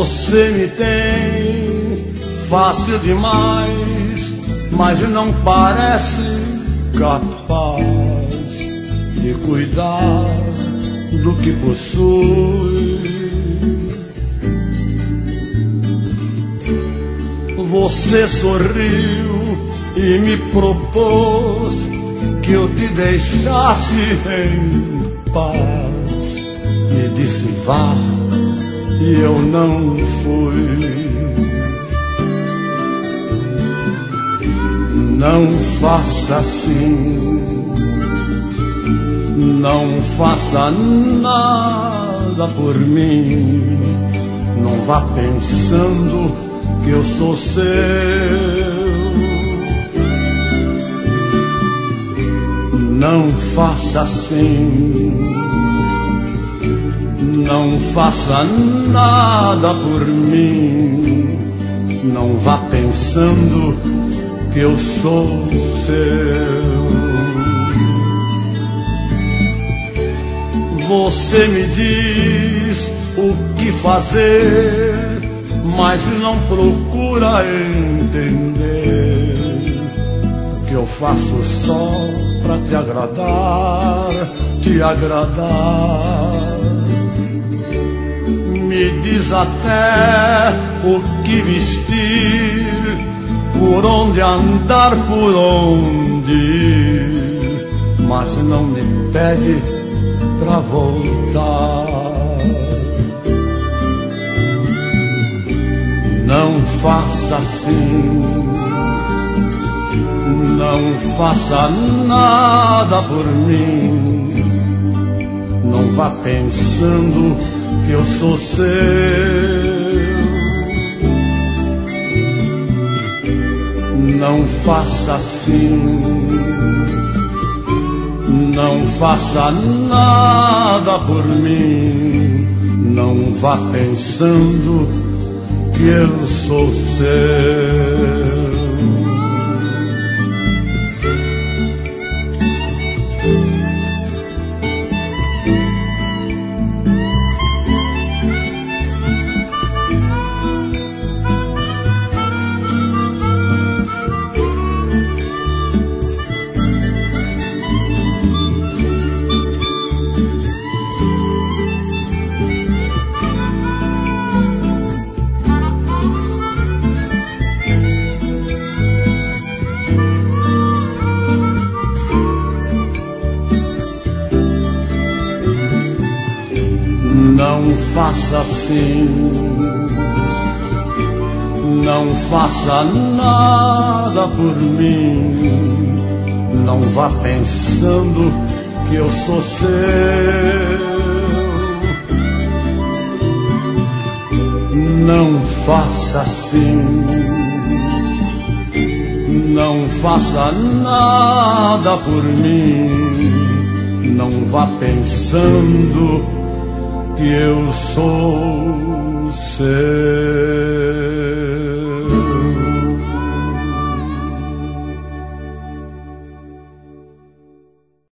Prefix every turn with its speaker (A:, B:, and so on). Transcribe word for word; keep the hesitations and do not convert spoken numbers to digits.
A: Você me tem fácil demais, mas não parece capaz de cuidar do que possui. Você sorriu e me propôs que eu te deixasse em paz. Me disse vá e eu não fui. Não faça assim, não faça nada por mim. Não vá pensando que eu sou seu. Não faça assim, não faça nada por mim. Não vá pensando que eu sou seu. Você me diz o que fazer, mas não procura entender que eu faço só pra te agradar, te agradar. Me diz até o que vestir, por onde andar, por onde ir, mas não me pede pra voltar. Não faça assim, não faça nada por mim. Não vá pensando que eu sou seu. Não faça assim, não faça nada por mim. Não vá pensando que eu sou seu. Não faça assim, não faça nada por mim. Não vá pensando que eu sou seu. Não faça assim, não faça nada por mim. Não vá pensando que eu sou seu.